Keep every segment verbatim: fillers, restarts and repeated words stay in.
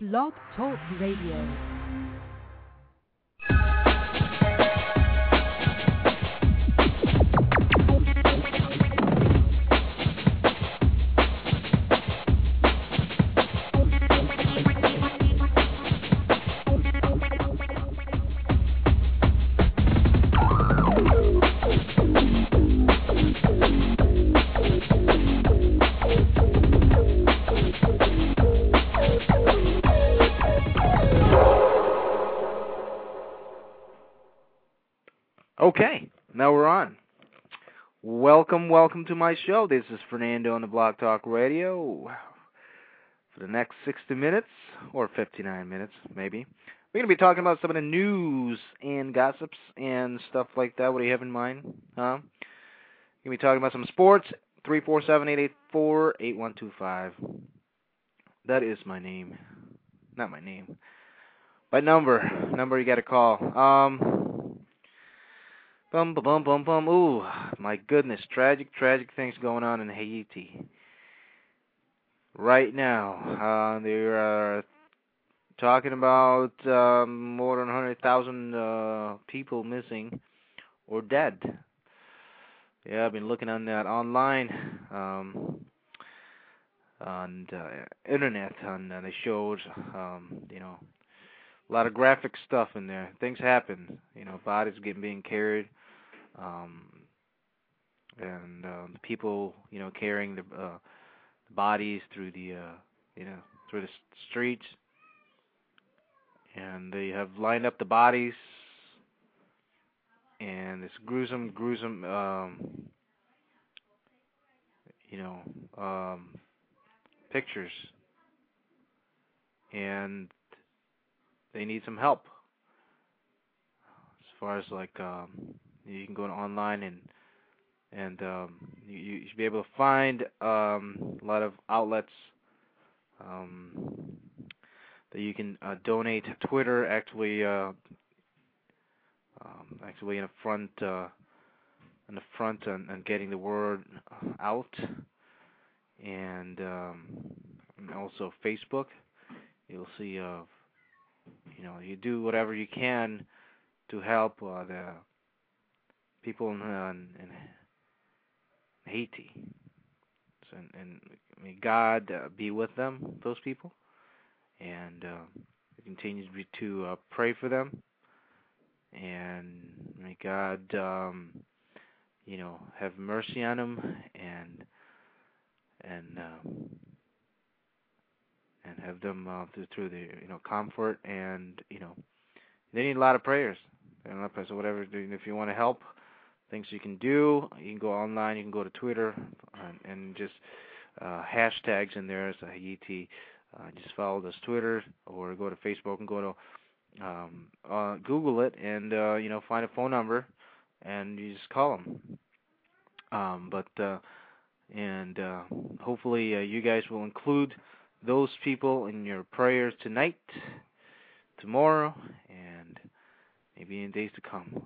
Blog Talk Radio. Okay, now we're on. Welcome, welcome to my show. This is Fernando on the Blog Talk Radio. For the next sixty minutes, or fifty-nine minutes, maybe, we're going to be talking about some of the news and gossips and stuff like that. What do you have in mind? Huh? We're going to be talking about some sports. three four seven, eight eight four, eight one two five. That is my name. Not my name. My number. Number you got to call. Um... Bum, bum, bum, bum, bum. Ooh, my goodness. Tragic, tragic things going on in Haiti. Right now, uh, they are talking about um, more than one hundred thousand uh, people missing or dead. Yeah, I've been looking on that online, um, on uh, internet, and uh, they showed, um, you know, a lot of graphic stuff in there. Things happen. You know, bodies getting being carried. Um, and uh, the people, you know, carrying the, uh, the bodies through the, uh, you know, through the streets, and they have lined up the bodies, and it's gruesome, gruesome, um, you know, um, pictures, and they need some help. As far as like, um, you can go online and and um, you, you should be able to find um, a lot of outlets um, that you can uh, donate. Twitter actually, uh, um, actually in the front, uh, in the front, and, and getting the word out, and, um, and also Facebook. You'll see, uh, you know, you do whatever you can to help uh, the people in, uh, in Haiti. So, and, and may God uh, be with them, those people, and uh, continue to, be, to uh, pray for them, and may God, um, you know, have mercy on them, and and um, and have them uh, through, through the you know comfort, and you know they need a lot of prayers. They need a lot of prayers. So whatever, if you want to help. Things you can do, you can go online, you can go to Twitter, and, and just uh, hashtags in there as a Haiti. Uh, just follow this Twitter, or go to Facebook and go to um, uh, Google it, and uh, you know find a phone number, and you just call them. Um, but uh, and uh, hopefully uh, you guys will include those people in your prayers tonight, tomorrow, and maybe in days to come.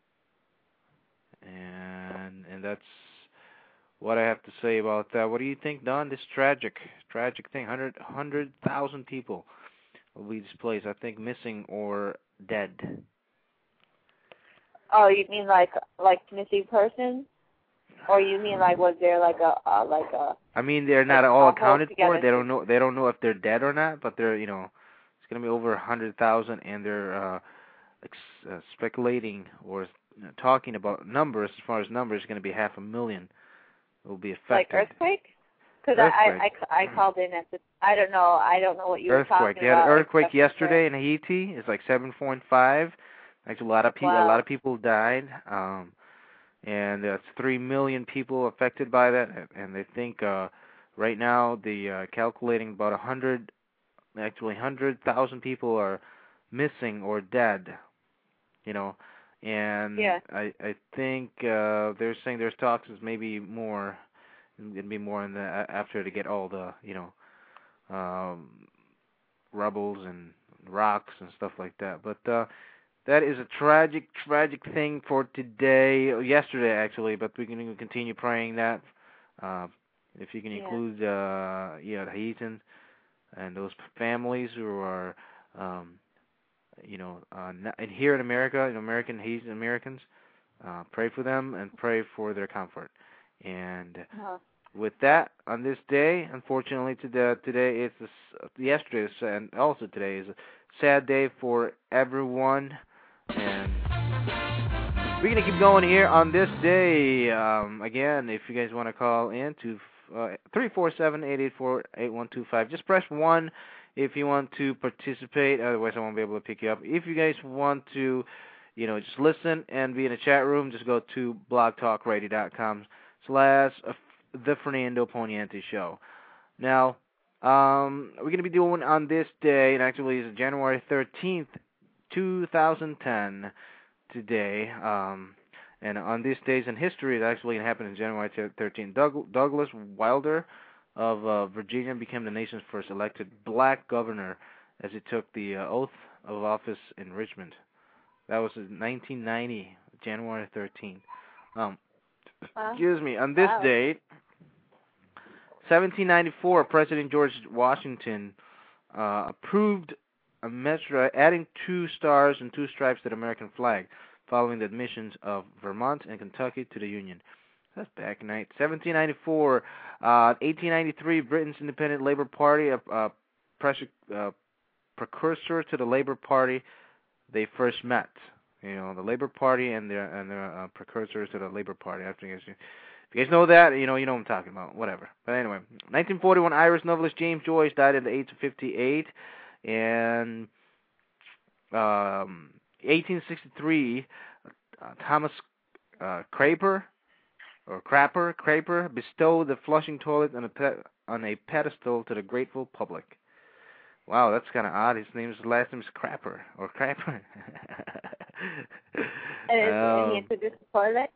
And and that's what I have to say about that. What do you think, Don? This tragic, tragic thing. Hundred, hundred thousand people will be displaced. I think missing or dead. Oh, you mean like like missing person, or you mean like was there like a uh, like a? I mean, they're not like all accounted for. together. They don't know. They don't know if they're dead or not. But they're, you know, it's gonna be over a hundred thousand, and they're uh, ex- uh, speculating or talking about numbers. As far as numbers, it's going to be half a million will be affected. Like earthquake? Because I, I, I called in at the, I don't know, I don't know what you earthquake. were talking They had about. an earthquake yesterday in Haiti. It's like seven point five. Actually, a lot of people, wow. a lot of people died, um, and that's three million people affected by that. And they think uh, right now the uh, calculating about a hundred, actually hundred thousand people are missing or dead. You know. And yeah. I I think uh, they're saying there's talks is maybe more, it'd be more in the after to get all the you know um, rubbles and rocks and stuff like that. But uh, that is a tragic tragic thing for today, yesterday actually. But we can continue praying that uh, if you can yeah. include uh, yeah the Haitians and those families who are, um, you know, uh, not, and here in America, in American Haitian Americans, uh, pray for them and pray for their comfort. And Uh-huh. with that, on this day, unfortunately, today, today is the, yesterday, and also today is a sad day for everyone. And we're going to keep going here on this day. Um, again, if you guys want to call in to uh, three four seven, eight eight four, eight one two five, just press one if you want to participate. Otherwise, I won't be able to pick you up. If you guys want to, you know, just listen and be in a chat room, just go to blogtalkradio.com slash The Fernando Poniente Show. Now, um, we're going to be doing on this day, and actually it's January thirteenth, two thousand ten. Today, um, and on these days in history, it actually happened in January thirteenth. Doug, Douglas Wilder of uh, Virginia became the nation's first elected black governor as he took the uh, oath of office in Richmond. That was in nineteen ninety, January thirteenth. Um, Wow. excuse me. On this Wow. date, seventeen ninety-four, President George Washington uh, approved a measure adding two stars and two stripes to the American flag, following the admissions of Vermont and Kentucky to the Union. That's back in seventeen ninety-four. Uh, eighteen ninety-three, Britain's Independent Labour Party, a, a uh, precursor to the Labour Party, they first met. You know, the Labour Party and their and their uh, precursors to the Labour Party. I think if you guys know that, you know, you know what I'm talking about. Whatever. But anyway, nineteen forty-one, Irish novelist James Joyce died at the age of fifty-eight. And um, eighteen sixty-three, uh, Thomas uh, Craper or Crapper Craper bestowed the flushing toilet on a pe- on a pedestal to the grateful public. Wow, that's kind of odd. His name's last name is Crapper or Crapper. And, is, um, and he introduced the toilet?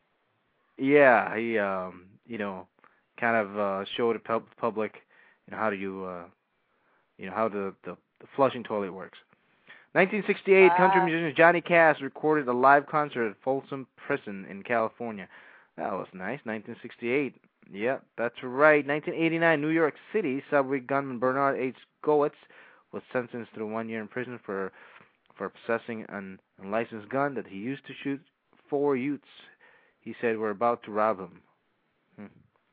Yeah, he um, you know, kind of uh, showed the pub- public, you know, how do you uh, you know, how the, the the flushing toilet works. nineteen sixty-eight, Uh, country musician Johnny Cash recorded a live concert at Folsom Prison in California. That was nice. nineteen sixty-eight. Yep, that's right. nineteen eighty-nine, New York City subway gunman Bernard H. Goetz was sentenced to one year in prison for for possessing an unlicensed gun that he used to shoot four youths he said were about to rob him. Hmm.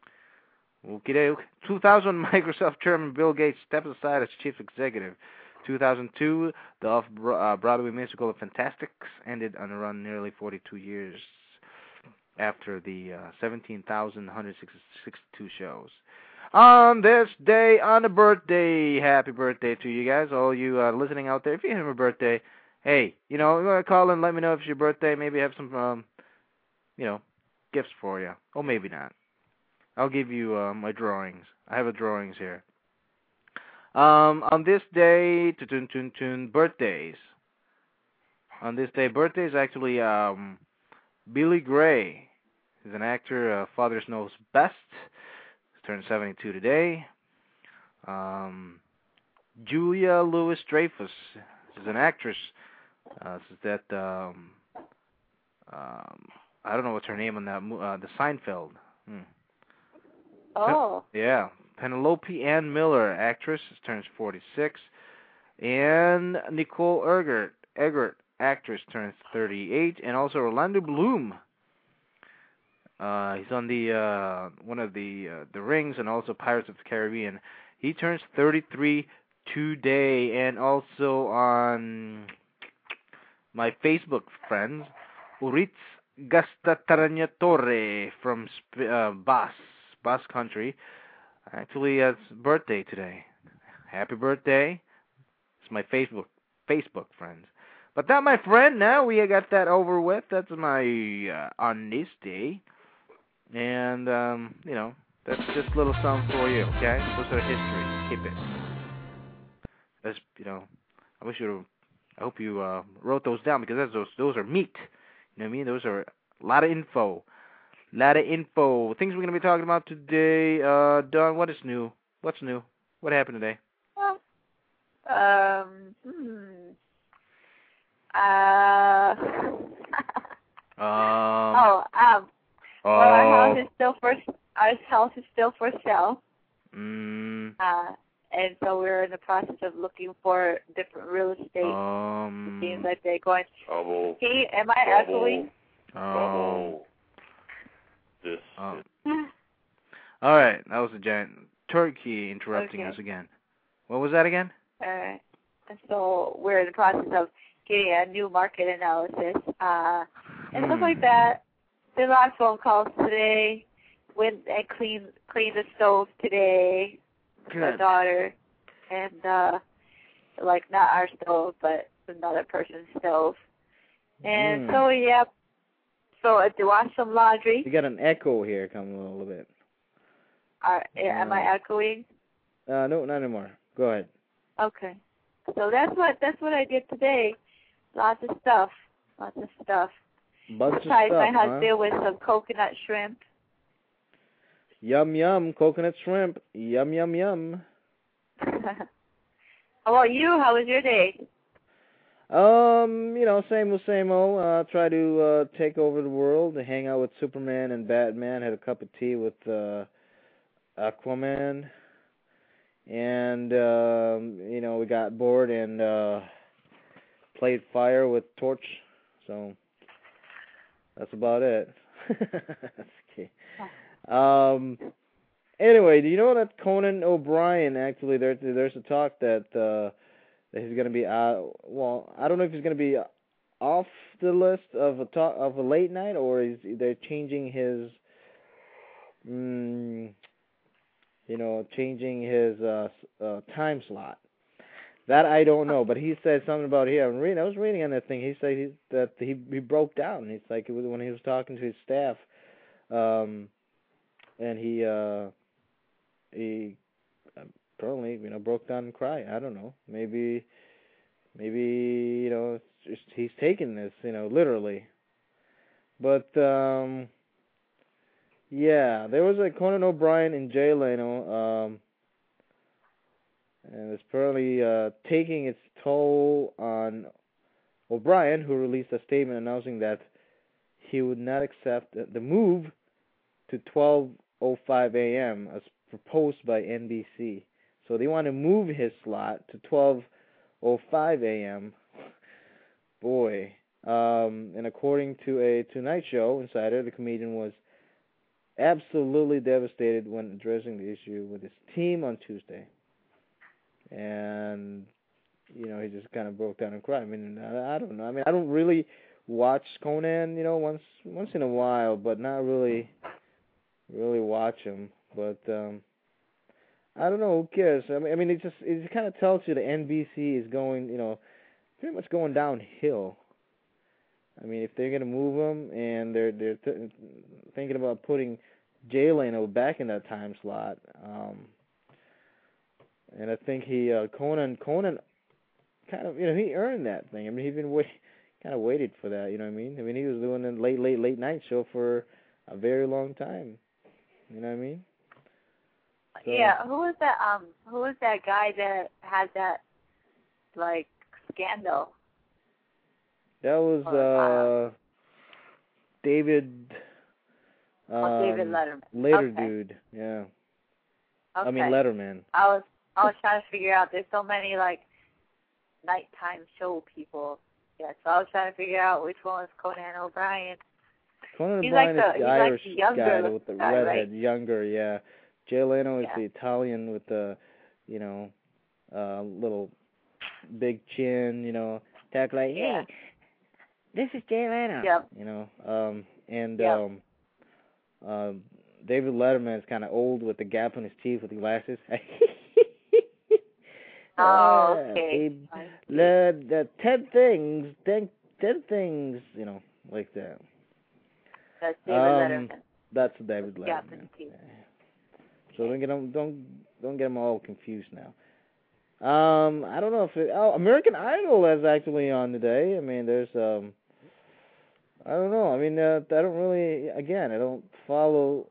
Okay, two thousand, Microsoft chairman Bill Gates steps aside as chief executive. two thousand two, the off-Broadway musical of Fantastics ended on a run nearly forty-two years after the uh, seventeen thousand one hundred sixty-two shows. On this day, on a birthday, happy birthday to you guys, all you uh, listening out there. If you have a birthday, hey, you know, you want to call and let me know if it's your birthday. Maybe have some, um, you know, gifts for you. Or maybe not. I'll give you uh, my drawings. I have a drawings here. Um, on this day, tun tun tun, birthdays. On this day, birthdays actually, um, Billy Gray is an actor. Uh, Fathers Knows Best. He's turned seventy-two today. Um, Julia Louis-Dreyfus is an actress. Uh, this is that. Um, um, I don't know what's her name on that. Uh, the Seinfeld. Hmm. oh. Yeah. Penelope Ann Miller, actress, turns forty-six. And Nicole Eggert, Eggert, actress, turns thirty-eight. And also Orlando Bloom. Uh, he's on the uh, one of the uh, the Rings and also Pirates of the Caribbean. He turns thirty-three today. And also on my Facebook friends, Uritz Gastataranyatore from uh, Bas, Bas Country. Actually, uh, it's birthday today. Happy birthday. It's my Facebook Facebook friends. But that, my friend, now we got that over with. That's my uh, on this day. And, um, you know, that's just a little something for you, okay? Those are history. Keep it. That's, you know, I wish you, I hope you uh, wrote those down because that's, those those are meat. You know what I mean? Those are a lot of info. A lot of info. Things we're going to be talking about today. Uh, Dawn, what is new? What's new? What happened today? Well, um, hmm. Uh, um, oh, um, oh, well, our house is still for, our house is still for sale. Mm, Uh, and so we're in the process of looking for different real estate. Um. It seems like they're going. Trouble. Hey, am I Trouble. echoing? Um. Trouble. This um, is all right, that was a giant turkey interrupting Okay. us again. What was that again? All right. And so we're in the process of getting a new market analysis uh, and stuff Hmm. like that. Did a lot of phone calls today. Went and cleaned cleaned the stove today. My Good. daughter, and uh, like not our stove, but another person's stove. And Mm. so yeah. So uh, to wash some laundry. You got an echo here coming a little bit. Uh, am I Uh, echoing? Uh, no, not anymore. Go ahead. Okay. So that's what that's what I did today. Lots of stuff. Lots of stuff. Bunch of Surprised stuff, my huh? husband with some coconut shrimp. Yum yum, coconut shrimp. Yum yum yum. How about you? How was your day? Um, you know, same old, same old. Uh, try to uh, take over the world. Hang out with Superman and Batman. Had a cup of tea with uh, Aquaman. And um, you know, we got bored and uh, played fire with Torch. So that's about it. Okay. Um. Anyway, do you know that Conan O'Brien actually there? There's a talk that uh, that he's going to be out. Well, I don't know if he's going to be off the list of a talk of a late night, or is they're changing his, mm, you know, changing his uh, uh, time slot. That I don't know, but he said something about here. I'm reading. I was reading on that thing. He said he, that he he broke down. He's like it was when he was talking to his staff, um, and he uh, he apparently you know broke down and cried. I don't know. Maybe maybe you know it's just he's taking this you know literally. But um, yeah, there was a Conan O'Brien and Jay Leno. Um, and it's apparently uh, taking its toll on O'Brien, who released a statement announcing that he would not accept the move to twelve oh five a.m. as proposed by N B C. So they want to move his slot to twelve oh five a.m. Boy. Um, and according to a Tonight Show insider, the comedian was absolutely devastated when addressing the issue with his team on Tuesday. And, you know, he just kind of broke down and cried. I mean, I, I don't know. I mean, I don't really watch Conan, you know, once once in a while, but not really, really watch him. But um, I don't know. Who cares? I mean, I mean, it just it kind of tells you the N B C is going, you know, pretty much going downhill. I mean, if they're gonna move him and they're they're th- thinking about putting Jay Leno back in that time slot. Um, And I think he uh, Conan Conan kind of you know he earned that thing. I mean he's been wait kind of waited for that. You know what I mean? I mean he was doing a late late late night show for a very long time. You know what I mean? So, yeah. Who was that? Um. Who was that guy that had that like scandal? that was uh, David. Um, Oh, David Letterman. Later Okay. dude. Yeah. Okay. I mean Letterman. I was I was trying to figure out. There's so many like nighttime show people. Yeah. So I was trying to figure out which one was Conan O'Brien. Conan He's O'Brien like is the- the he's like Irish the younger guy with the guy, redhead, right? younger, yeah. Jay Leno is Yeah. the Italian with the, you know, uh, little big chin, you know, talk like, Yeah. hey, this is Jay Leno, Yep. you know, um, and Yep. um, um, David Letterman is kind of old with the gap in his teeth with the glasses. Oh, Uh, okay. babe, I see. the, the ten things, ten, ten things, you know, like that. That's David Um, Letterman. That's David Yeah, Letterman. thank you. So don't get them, don't don't get them all confused now. Um, I don't know if it, oh, American Idol is actually on today. I mean, there's um, I don't know. I mean, uh, I don't really. Again, I don't follow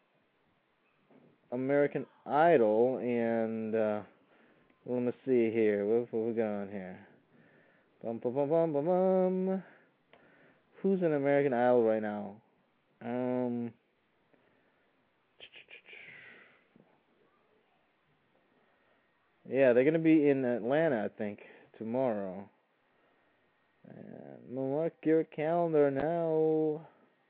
American Idol, and uh, let me see here. What what we got on here? Bum bum bum bum bum bum. Who's in American Idol right now? Um. Yeah, they're gonna be in Atlanta, I think, tomorrow. And mark your calendar now.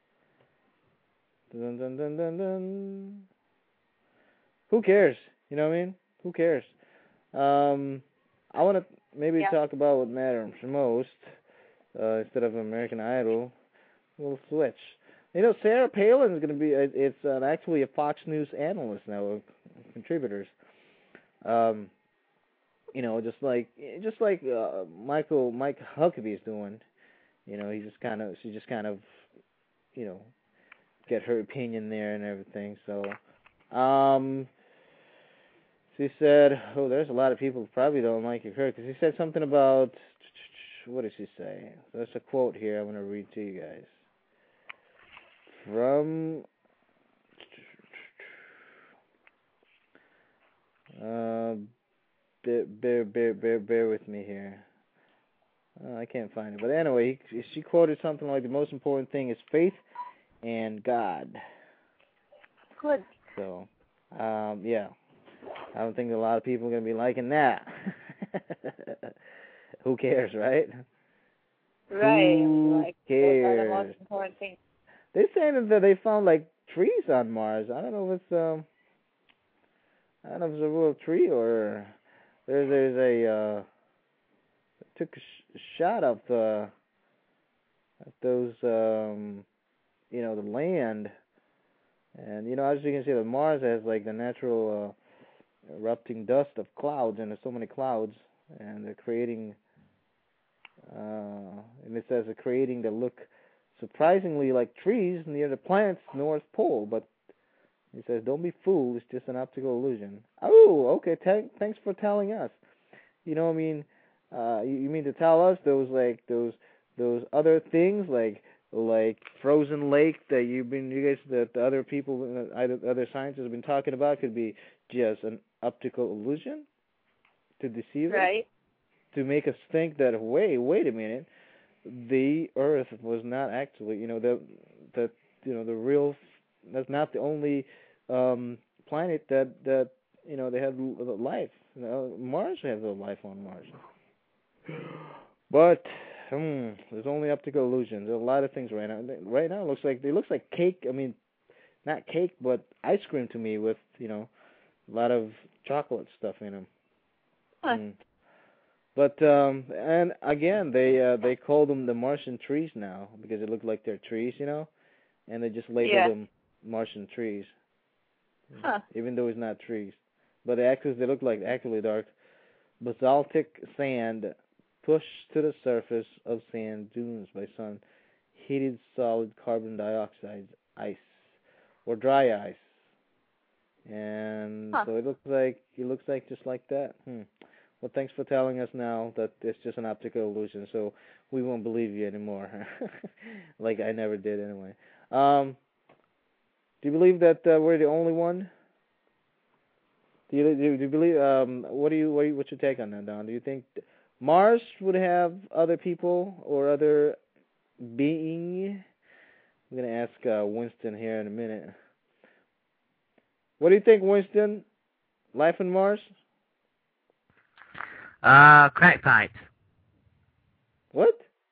Dun dun dun dun dun. Who cares? You know what I mean? Who cares? Um, I want to maybe Yeah. talk about what matters most uh, instead of American Idol. We'll switch. You know, Sarah Palin is going to be. uh, It's uh, actually a Fox News analyst now, of contributors. Um, you know, just like just like uh, Michael Mike Huckabee is doing. You know, he just kind of she just kind of, you know, get her opinion there and everything. So, um, she said, oh, there's a lot of people who probably don't like her because he said something about, what did she say? There's a quote here I'm going to read to you guys. From, uh, bear, bear, bear, bear, bear with me here. Uh, I can't find it. But anyway, he, she quoted something like, the most important thing is faith and God. Good. So, um, yeah. I don't think a lot of people are going to be liking that. Who cares, right? Right. Who like, cares? Those are the most important things. They're saying that they found like trees on Mars. I don't know if it's um, I don't know if it's a real tree or there's there's a uh, took a sh- shot of the of those um, you know, the land, and you know, as you can see, the Mars has like the natural uh, erupting dust of clouds, and there's so many clouds, and they're creating. Uh, and it says they're creating that look surprisingly like trees near the planet's north pole, but he says, don't be fooled, it's just an optical illusion. Oh, okay, Th- thanks for telling us. You know, I mean, uh, you, you mean to tell us those, like, those those other things, like, like frozen lake that you've been, you guys, that the other people, uh, either other scientists have been talking about could be just an optical illusion to deceive us? Right. To make us think that, wait, wait a minute, the Earth was not actually, you know, the, the, you know, the real, that's not the only um, planet that, that, you know, they had life. You know, Mars has a life on Mars. But, hmm, there's only optical illusions. There's a lot of things right now. Right now, it looks like, it looks like cake, I mean, not cake, but ice cream to me with, you know, a lot of chocolate stuff in them. Huh. Mm. But um, and again, they uh, they call them the Martian trees now because it looked like they're trees, you know, and they just labeled Yeah. them Martian trees, Huh. even though it's not trees. But they actually they look like actually dark basaltic sand pushed to the surface of sand dunes by sun heated solid carbon dioxide ice or dry ice, and Huh. so it looks like it looks like just like that. Hmm. Well, thanks for telling us now that it's just an optical illusion, so we won't believe you anymore. Like I never did anyway. Um, do you believe that uh, we're the only one? Do you, do you, do you believe? Um, what do you what do you, what's your take on that, Don? Do you think Mars would have other people or other being? I'm gonna ask uh, Winston here in a minute. What do you think, Winston? Life on Mars? Uh, crack pipes. What?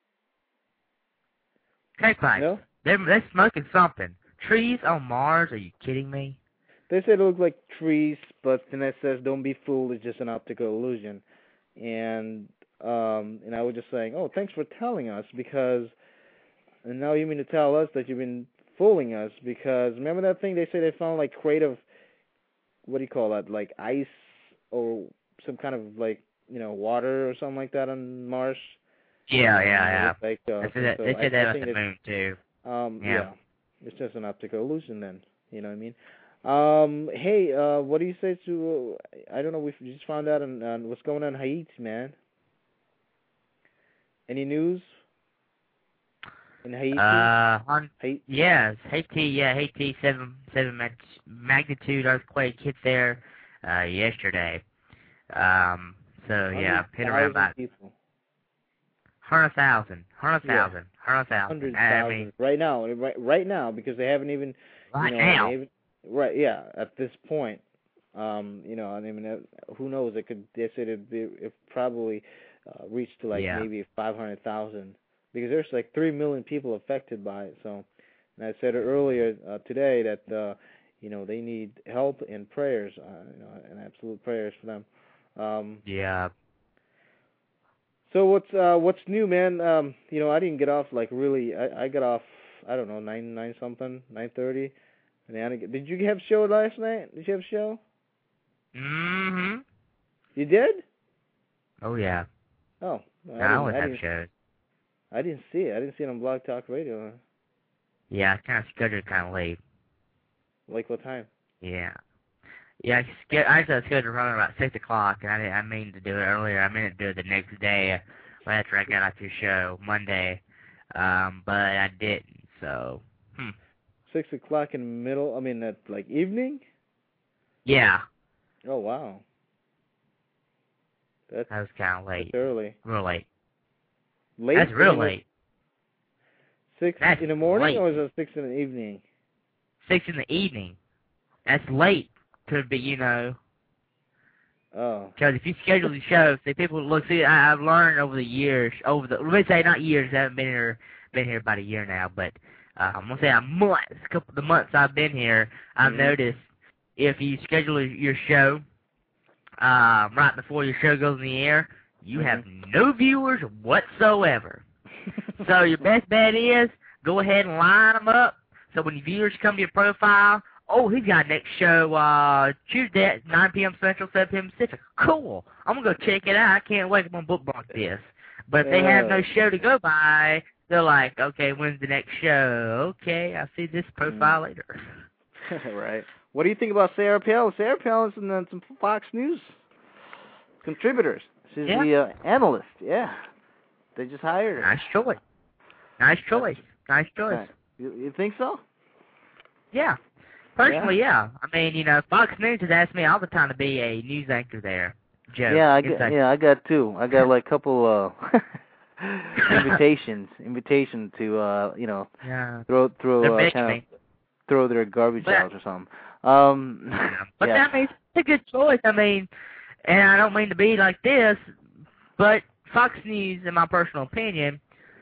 Crack pipes. No? They're, they're smoking something. Trees on Mars? Are you kidding me? They said it looked like trees, but then it says, don't be fooled, it's just an optical illusion. And um, and I was just saying, oh, thanks for telling us, because, and now you mean to tell us that you've been fooling us, because remember that thing they say they found, like, creative, what do you call that, like ice or some kind of, like, you know, water or something like that on Mars? Yeah, And yeah, yeah. Like, uh, They said that, so they I, said that I about think the that, moon, too. um, Yeah. yeah, it's just an optical illusion then, you know what I mean? Um, hey, uh, what do you say to, uh, I don't know, we just found out on, on what's going on in Haiti, man. Any news in Haiti? Uh, on, Haiti? yes, Haiti, yeah, Haiti, seven, seven mag- magnitude earthquake hit there, uh, yesterday. Um, so, yeah, hit around about people. hundred thousand, hundred Yeah. thousand, hundred thousand. Hundred I thousand mean, right now, right, right now, because they haven't even, right you know, now. they haven't, right, yeah, at this point, Um, you know, I mean, uh, who knows? It could. They said it'd be, it probably uh, reached to like Yeah. maybe five hundred thousand because there's like three million people affected by it. So, and I said it earlier uh, today that uh, you know they need help and prayers, uh, you know, and absolute prayers for them. Um, Yeah. So what's uh what's new, man? Um, you know, I didn't get off like really. I, I got off. I don't know nine nine something nine thirty. And I didn't get, did you have a show last night? Did you have a show? Mm-hmm. You did? Oh, yeah. Oh, I, I, I didn't, always I have didn't. shows. I didn't see it. I didn't see it on Blog Talk Radio. Yeah, I kind of scheduled kind of late. Like what time? Yeah. Yeah, I, sch- I was scheduled to run about six o'clock, and I didn't, I mean to do it earlier. I meant to do it the next day, right after I got off your show, Monday. Um, but I didn't, so, hmm. Six o'clock in the middle. I mean, at like evening. Yeah. Oh wow. That's That was kind of late. that's early. Real late. Late. That's real in the- late. Six That's in the morning, late. or is it six in the evening? Six in the evening. That's late to be, you know. Oh. Because if you schedule the show, see, people look. See, I, I've learned over the years, over the let me say not years. I haven't been here, been here about a year now, but uh, I'm gonna say a month. A couple of the months I've been here, I've Mhm. noticed if you schedule your show um, right before your show goes in the air, you have no viewers whatsoever. So your best bet is go ahead and line them up. So when your viewers come to your profile, oh, he's got next show uh, Tuesday at nine p.m. Central, seven p.m. Pacific. Cool. I'm going to go check it out. I can't wait. I'm going to bookmark this. But if they have no show to go by, they're like, okay, when's the next show? Okay, I'll see this profile later. Right. What do you think about Sarah Palin? Sarah Palin's in uh, some Fox News contributors. She's Yeah. the uh, analyst. Yeah. They just hired her. Nice choice. Nice choice. Nice choice. You, you think so? Yeah. Personally, yeah. I mean, you know, Fox News has asked me all the time to be a news anchor there. Joe. Yeah, I got, Inside- yeah, I got two. I got like a couple uh, invitations, invitation to uh, you know, Yeah. throw They're throw uh, begging kind me. of throw their garbage But- out or something. Um, But yeah. that means it's a good choice. I mean, and I don't mean to be like this, but Fox News, in my personal opinion,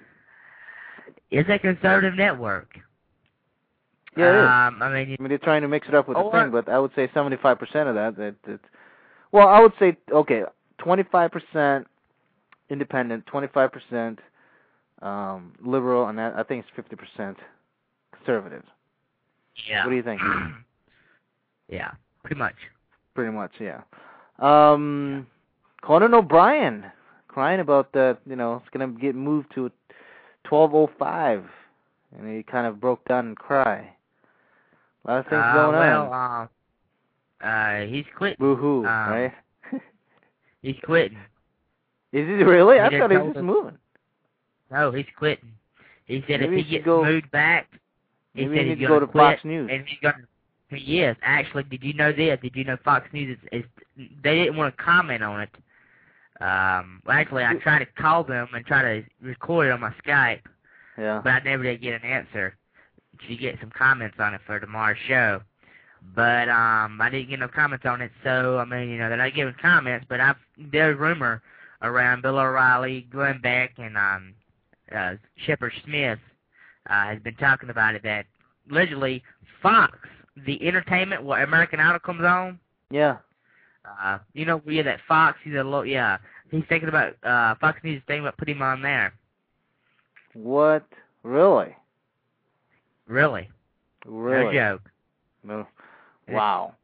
is a conservative network. Yeah, it is. Um, I mean, I mean, they're trying to mix it up with the Or- thing, but I would say seventy-five percent of that, that, that, well, I would say, okay, twenty-five percent independent, twenty-five percent um, liberal, and that, I think it's fifty percent conservative. yeah. What do you think? Yeah, pretty much. Pretty much, yeah. Um, Conan O'Brien crying about that, you know, it's going to get moved to twelve oh five, and he kind of broke down and cried. A lot of things uh, going well, on. uh, uh, he's quitting. Boo-hoo, um, right? He's quitting. Is he really? He I did thought he tell was just us- moving. No, he's quitting. He said Maybe he if he should gets go- moved back, he Maybe said he he's needs to gonna go to quit, Fox News. and he's gonna. He is actually. Did you know this? Did you know Fox News is? is they didn't want to comment on it. Um, well, actually, I tried to call them and try to record it on my Skype, Yeah. but I never did get an answer to get some comments on it for tomorrow's show. But um, I didn't get no comments on it, so I mean, you know, they're not giving comments. But I've there's rumor around Bill O'Reilly, Glenn Beck, and um, uh, Shepard Smith uh, has been talking about it that allegedly Fox, the entertainment, where American Idol comes on, Yeah. uh, you know, yeah, that Fox, he's a lo- yeah, he's thinking about uh, Fox News is thinking about putting him on there. What? Really? Really, Really? no joke. No. Wow.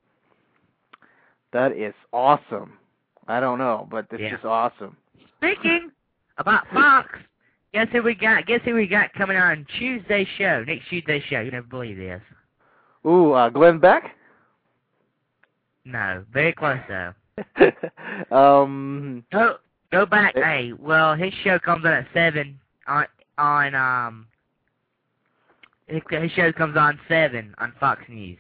That is awesome. I don't know, but it's Yeah. just awesome. Speaking about Fox, guess who we got? Guess who we got coming on Tuesday's show? Next Tuesday's show. You never believe this. Ooh, uh, Glenn Beck? No, very close though. um, Go go back. Eh. Hey, well, his show comes on at seven on on um. His, his show comes on seven on Fox News.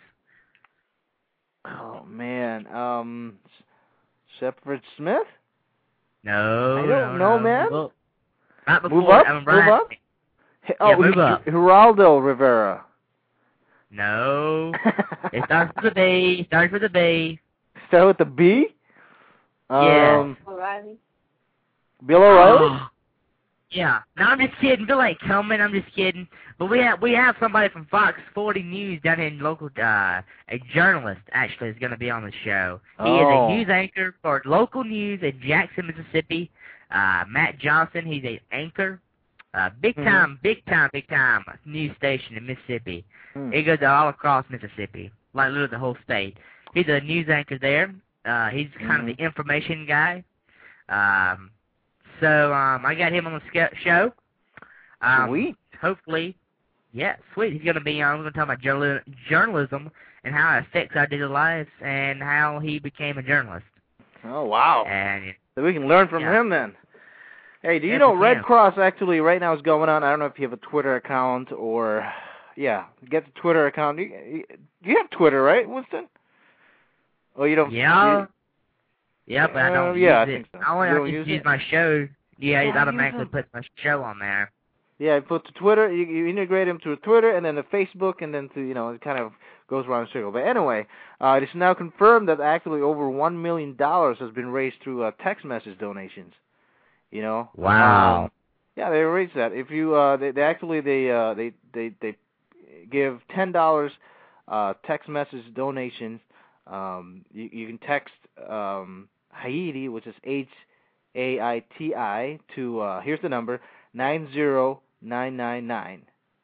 oh, man. Um, Shepard Smith? No, I don't no, know, no. man. Look, right before Move up? I'm Move Brian- up? Hey, oh, Yeah, move G- up. Geraldo Rivera. No, it starts with a B. It starts with a B. start with the B? Yeah. Um, O'Reilly. Bill O'Reilly? Oh. Yeah. No, I'm just kidding. Bill ain't coming. I'm just kidding. But we have we have somebody from Fox forty News down in local. Uh, a journalist actually is going to be on the show. He Oh. is a news anchor for local news in Jackson, Mississippi. Uh, Matt Johnson. He's an anchor. Uh, big Mhm. time, big time, big time news station in Mississippi. Hmm. It goes all across Mississippi, like literally the whole state. He's a news anchor there. Uh, he's kind Mhm. of the information guy. Um, so um, I got him on the sk- show. Um, Sweet. Hopefully, yeah, sweet. He's going to be on. We're going to talk about journal- journalism and how it affects our daily lives and how he became a journalist. Oh, wow. And So we can learn from Yeah. him then. Hey, do you Yes, know we Red can. Cross actually right now is going on? I don't know if you have a Twitter account or, yeah, get the Twitter account. You, you, you have Twitter, right, Winston? Oh, you don't? yeah, You, yeah, but I Uh, don't yeah, I use think it. so. I only You I don't just use use it? my show. Yeah, Yeah, it use automatically them. puts my show on there. yeah, you put the Twitter, you, you integrate him to Twitter and then the Facebook and then to, you know, it kind of goes around in a circle. But anyway, uh, it is now confirmed that actually over one million dollars has been raised through uh, text message donations. You know? Wow. Um, yeah, they raised that. If you, uh, they, they actually, they, uh, they, they, they give ten dollars uh, text message donations. Um, you, you can text um, Haiti, which is H A I T I, to, uh, here's the number, nine zero nine nine nine.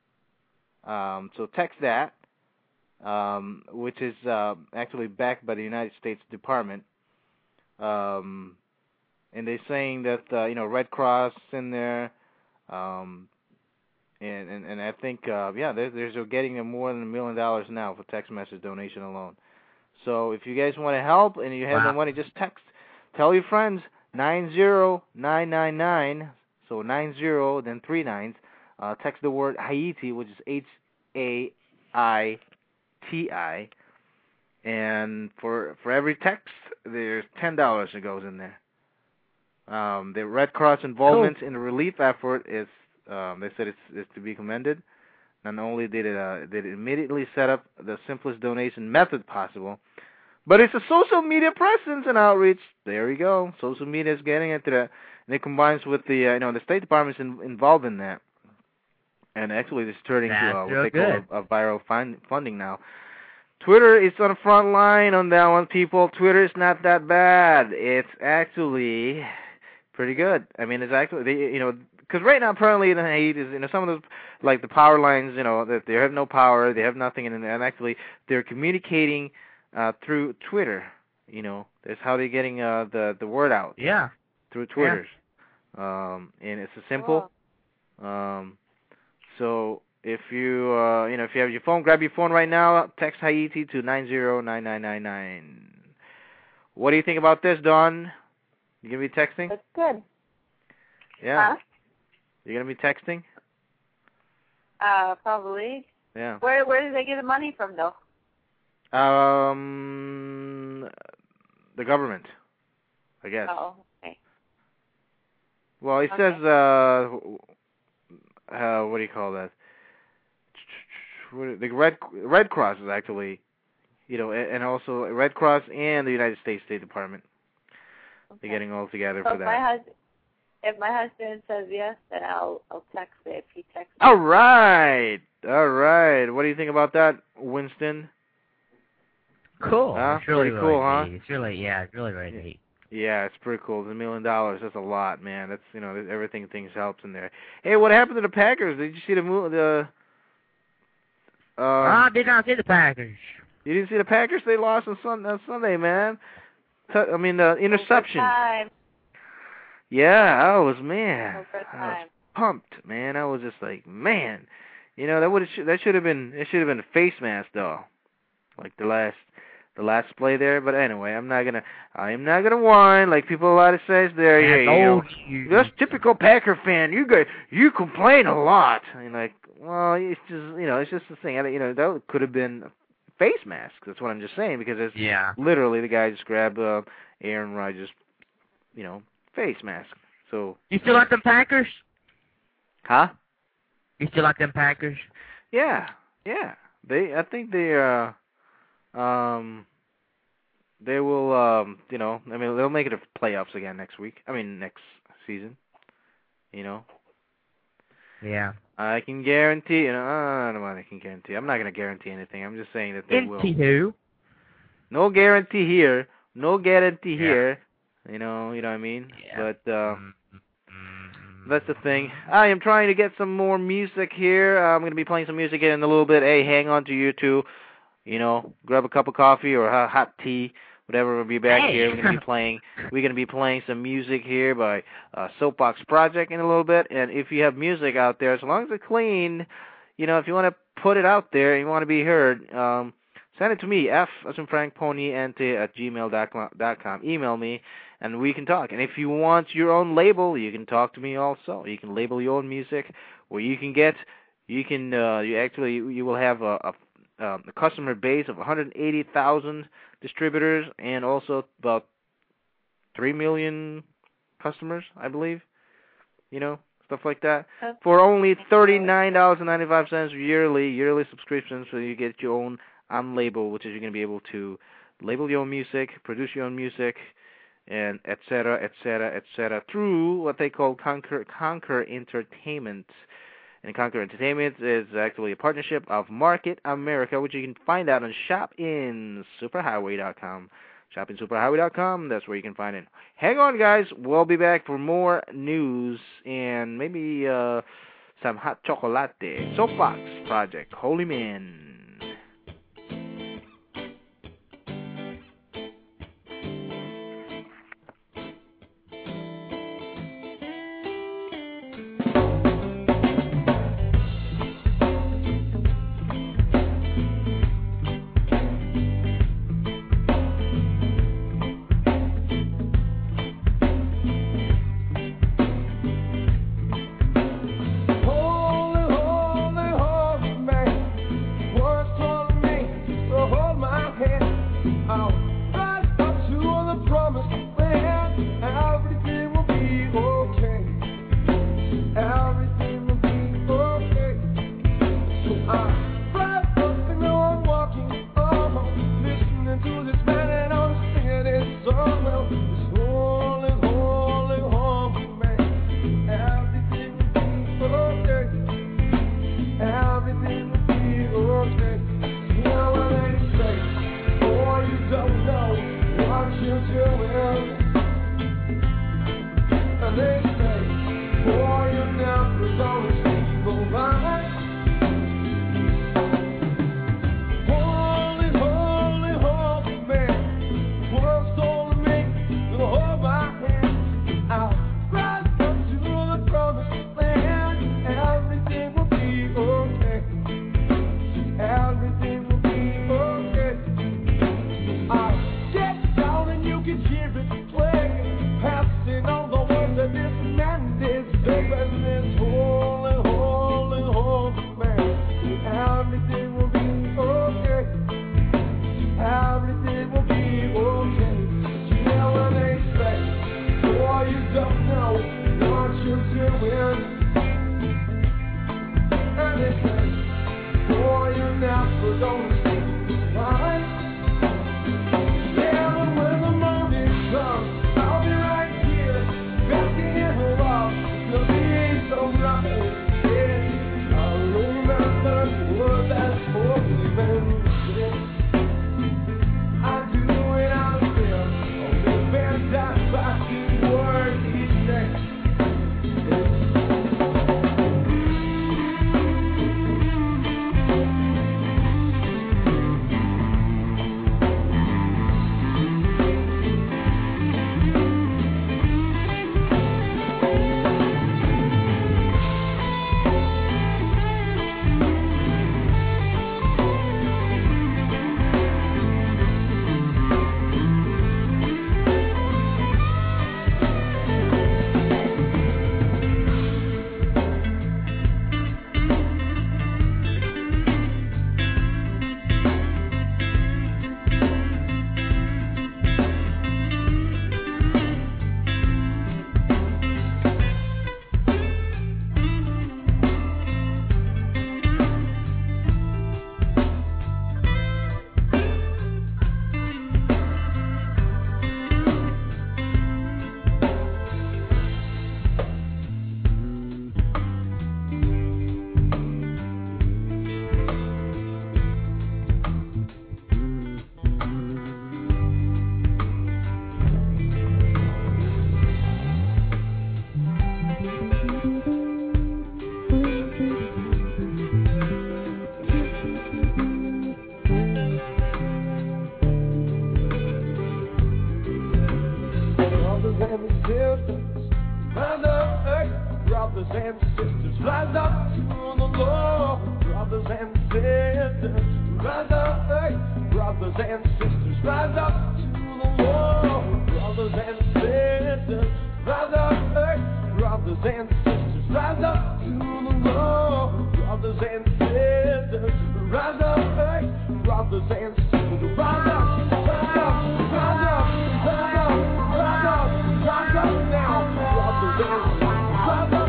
Um, so text that, um, which is uh, actually backed by the United States Department. Um, and they're saying that, uh, you know, Red Cross in there, um, and, and, and I think, uh, yeah, they're, they're getting them more than a million dollars now for text message donation alone. So if you guys want to help and you have Wow. the money, just text, tell your friends, nine zero nine nine nine, so nine zero, then three nines, uh, text the word Haiti, which is H A I T I, and for for every text, there's ten dollars that goes in there. Um, the Red Cross involvement Cool. in the relief effort is, um, they said it's, it's to be commended. Not only did it, uh, did it immediately set up the simplest donation method possible, but it's a social media presence and outreach. There you go. Social media is getting into that, and it combines with the, uh, you know, the State Department's in, involved in that. And actually, it's turning That's to uh, what real they good. call a, a viral fund, funding now. Twitter is on the front line on that one, people. Twitter is not that bad. It's actually pretty good. I mean, it's actually, they, you know, because right now, apparently, in Haiti, is, you know, some of those, like the power lines, you know, that they have no power, they have nothing, and, and actually, they're communicating uh, through Twitter. You know, that's how they're getting uh, the the word out. Yeah. Through Twitters. Yeah. Um, and it's a simple. Um, so if you, uh, you know, if you have your phone, grab your phone right now. Text Haiti to nine zero nine nine nine nine. What do you think about this, Dawn? You gonna be texting? That's good. Yeah. Huh? You gonna be texting? Uh, probably. Yeah. Where Where did they get the money from, though? Um, the government, I guess. Oh, okay. Well, it Okay. says, uh, uh, what do you call that? What- The Red Red Cross is actually, you know, and also Red Cross and the United States State Department. Okay. They're getting all together So for if that. my husband, if my husband says yes, then I'll I'll text it. If he texts me. All right, all right. What do you think about that, Winston? Cool. Huh? It's really, Pretty really cool, huh? neat. It's really, yeah, it's really, really Yeah. neat. Yeah, it's pretty cool. It's a million dollars. That's a lot, man. That's, you know, everything things helps in there. Hey, what happened to the Packers? Did you see the mo- the? Um, I did not see the Packers. You didn't see the Packers? They lost on, sun- on Sunday, man. T- I mean, uh, interception. Overtime. Yeah, I was man. I was Overtime. pumped, man. I was just like, man. You know, that would that should have been it should have been a face mask though, like the last. The last play there, but anyway, I'm not gonna, I am not gonna whine like people a lot of says there. That's Yeah, you know, old news. that's typical Packer fan. You guys, you complain a lot. And like, well, it's just, you know, it's just the thing. I, you know, that could have been a face mask. That's what I'm just saying because it's Yeah. literally the guy just grabbed uh, Aaron Rodgers, you know, face mask. So. You still like them Packers? Huh? You still like them Packers? Yeah, yeah. They, I think they, uh. Um, they will, um, you know, I mean, they'll make it to playoffs again next week. I mean, next season. You know. Yeah. I can guarantee, you know, I don't know what I can guarantee. I'm not going to guarantee anything. I'm just saying that they will. Guarantee who? No guarantee here. No guarantee Yeah. here. You know, you know what I mean? Yeah. But uh, Mm-hmm. that's the thing. I am trying to get some more music here. I'm going to be playing some music in a little bit. Hey, hang on to you two. You know, grab a cup of coffee or a hot tea, whatever. We'll be back Hey. here. We're going to be playing. We're going to be playing some music here by uh, Soapbox Project in a little bit. And if you have music out there, as long as it's clean, you know, if you want to put it out there and you want to be heard, um, send it to me, F as in Frank Pony Ante at gmail dot com. Email me, and we can talk. And if you want your own label, you can talk to me also. You can label your own music, or you can get, you can, uh, you actually, you will have a, a Um, a customer base of one hundred eighty thousand distributors and also about three million customers, I believe, you know, stuff like that, Okay. for only thirty-nine dollars and ninety-five cents yearly, yearly subscription, so you get your own on label, which is you're going to be able to label your own music, produce your own music, and et cetera, et cetera, et cetera, through what they call Conquer, Conquer Entertainment. And Conquer Entertainment is actually a partnership of Market America, which you can find out on shop in superhighway dot com. shop in superhighway dot com, that's where you can find it. Hang on, guys. We'll be back for more news and maybe uh, some hot chocolate. Soapbox Project, Holy Man. Holy, holy, holy man. brothers and sisters, rise up to the Lord. Brothers and sisters, rise up, hey. Brothers and sisters, rise up to the Lord. Brothers and sisters, rise up, hey. Brothers and sisters, rise up to the Lord. Brothers and sisters, rise up, hey. Brothers and sisters, rise up, rise up, rise up, rise up, rise up, rise up now. Brothers and sisters, rise up.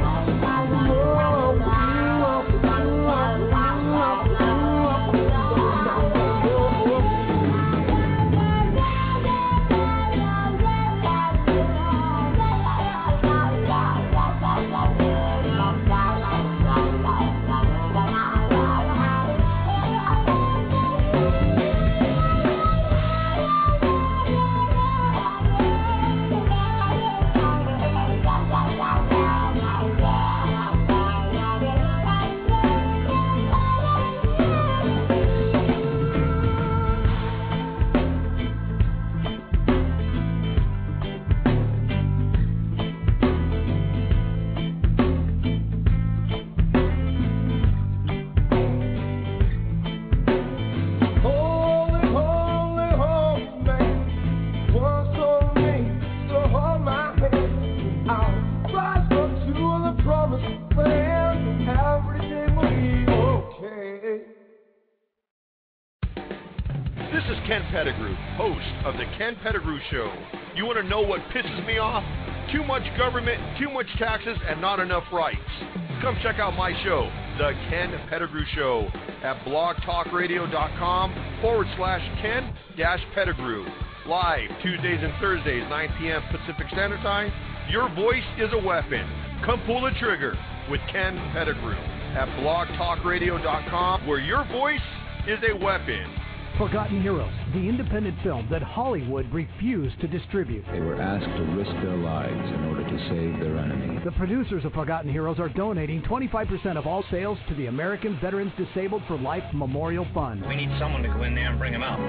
Ken Pettigrew, host of The Ken Pettigrew Show. You want to know what pisses me off? Too much government, too much taxes, and not enough rights. Come check out my show, The Ken Pettigrew Show, at blogtalkradio.com forward slash Ken dash Pettigrew. Live Tuesdays and Thursdays, nine p.m. Pacific Standard Time. Your voice is a weapon. Come pull the trigger with Ken Pettigrew at blogtalkradio dot com, where your voice is a weapon. Forgotten Heroes, the independent film that Hollywood refused to distribute. They were asked to risk their lives in order to save their enemy. The producers of Forgotten Heroes are donating twenty-five percent of all sales to the American Veterans Disabled for Life Memorial Fund. We need someone to go in there and bring them out.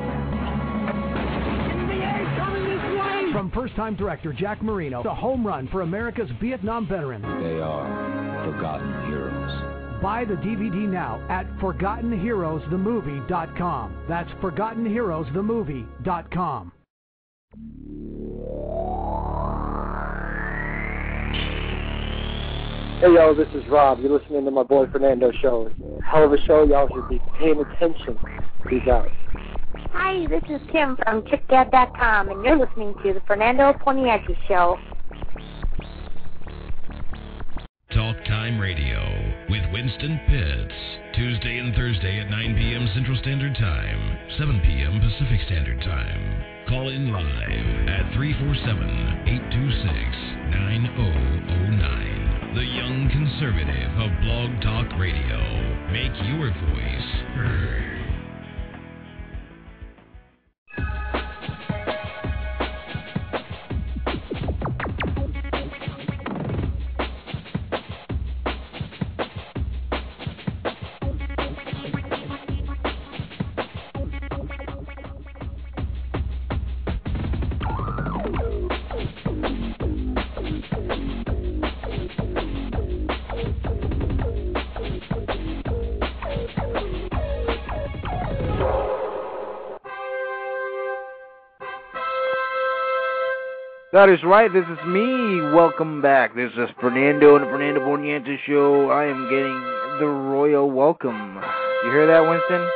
From first-time director Jack Marino, the home run for America's Vietnam veterans. They are Forgotten Heroes. Buy the D V D now at forgotten heroes the movie dot com. That's forgotten heroes the movie dot com. Hey, yo, this is Rob. You're listening to my boy Fernando show. Hell of a show. Y'all should be paying attention. Peace out. Hi, this is Tim from chick dad dot com, and you're listening to the Fernando Poniaggi Show. Talk Time Radio with Winston Pitts. Tuesday and Thursday at nine p.m. Central Standard Time, seven p.m. Pacific Standard Time. Call in live at three four seven, eight two six, nine zero zero nine. The Young Conservative of Blog Talk Radio. Make your voice heard. That is right, this is me. Welcome back. This is Fernando and the Fernando Poniaggi Show. I am getting the royal welcome. You hear that, Winston?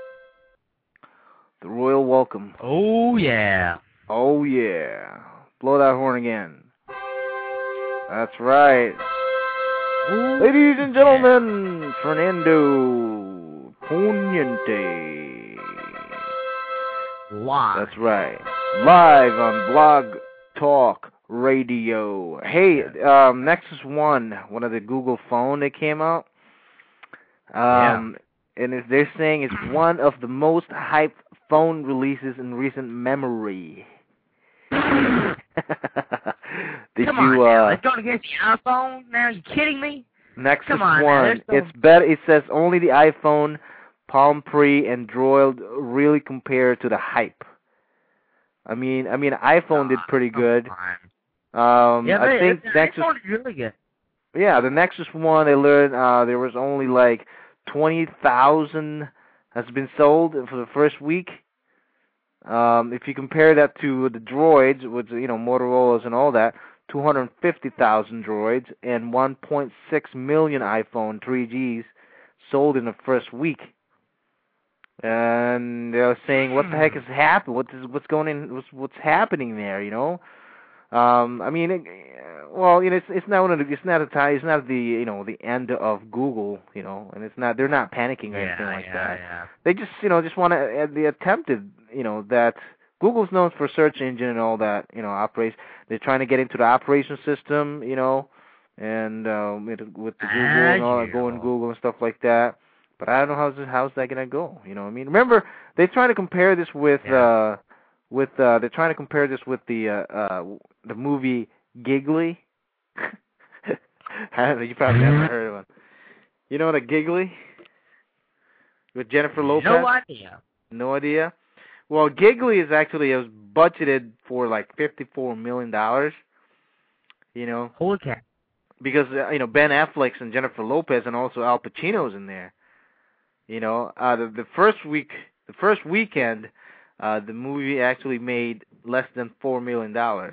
The royal welcome. Oh, yeah. Oh, yeah. Blow that horn again. That's right. Ooh. Ladies and gentlemen, Fernando Poniaggi. Live. That's right. Live on Blog Talk Radio. Hey, um, Nexus One, one of the Google phone that came out. Um, yeah. And it's, they're saying it's one of the most hyped phone releases in recent memory. Did Come you? on now. Uh, Let's go against the iPhone. Now, are you kidding me? Nexus Come on, One. no... It's better. It says only the iPhone, Palm Pre, and Droid really compare to the hype. I mean, I mean, iPhone did pretty good. Um, yeah, I think it's, Nexus. iPhone is really good. yeah, the Nexus One, they learned uh, there was only like twenty thousand has been sold for the first week. Um, if you compare that to the Droids, with you know Motorola's and all that, two hundred fifty thousand Droids and one point six million iPhone three Gs sold in the first week. And they're saying, what the heck is happening? What is what's going in? What's what's happening there? You know. Um, I mean, it, well, you know, it's it's not one of the, it's not a time, it's not the you know the end of Google, you know, and it's not they're not panicking or Yeah, anything like yeah, that. yeah. They just you know just want to the attempted you know that Google's known for search engine and all that you know operates. They're trying to get into the operation system, you know, and um, with, with the Google and all that, going Google and stuff like that. But I don't know how's how's that gonna go. You know what I mean? Remember, they're trying to compare this with. Yeah. Uh, With uh, they're trying to compare this with the uh, uh, the movie Giggly. You probably haven't heard of one. You know what a Giggly? With Jennifer Lopez. No idea. No idea. Well, Giggly is actually it was budgeted for like fifty-four million dollars. You know. Holy cow. Because uh, you know Ben Affleck and Jennifer Lopez and also Al Pacino's in there. You know, uh, the the first week, the first weekend. Uh, the movie actually made less than four million dollars,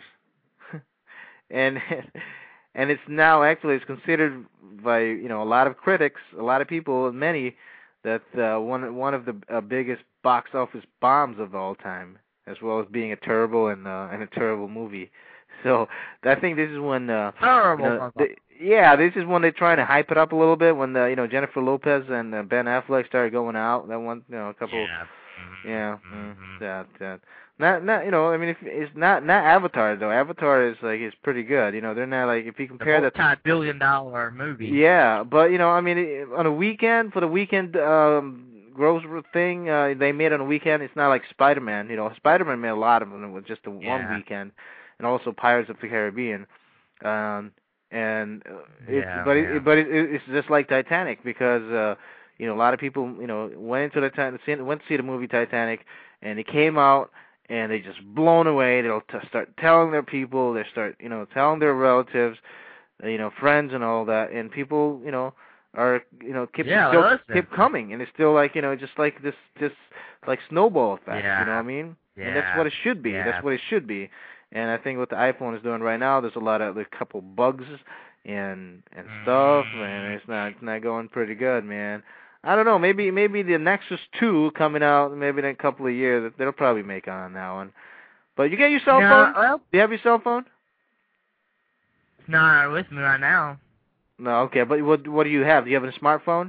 and and it's now actually it's considered by you know a lot of critics, a lot of people, many that uh, one one of the uh, biggest box office bombs of all time, as well as being a terrible and uh, and a terrible movie. So I think this is when uh, terrible. You know, the, yeah, this is when they're trying to hype it up a little bit. When the you know Jennifer Lopez and uh, Ben Affleck started going out, that one you know a couple. Yeah. Yeah, mm-hmm. that that not not you know I mean if it's not not Avatar though. Avatar is like is pretty good. You know they're not like if you compare that to billion dollar movie. Yeah, but you know I mean it, on a weekend for the weekend um gross thing uh, they made on a weekend. It's not like Spider-Man. You know Spider-Man made a lot of them with just a Yeah. one weekend, and also Pirates of the Caribbean. Um and uh, it's Yeah, but yeah. it, but it, it's just like Titanic because. uh You know, a lot of people, you know, went into the Titan- went to see the movie Titanic, and they came out and they just blown away. They'll t- start telling their people, they start, you know, telling their relatives, uh, you know, friends and all that, and people, you know, are, you know, keep Yeah, still listen. keep coming, and it's still like, you know, just like this, this like snowball effect. Yeah. You know what I mean? Yeah. And that's what it should be. Yeah. That's what it should be. And I think what the iPhone is doing right now, there's a lot of there's a couple bugs and and stuff, and it's not it's not going pretty good, man. I don't know. Maybe maybe the Nexus two coming out maybe in a couple of years. They'll probably make on that one. But you get your cell No, phone? well, Do you have your cell phone? It's not with me right now. No. Okay. But what what do you have? Do you have a smartphone?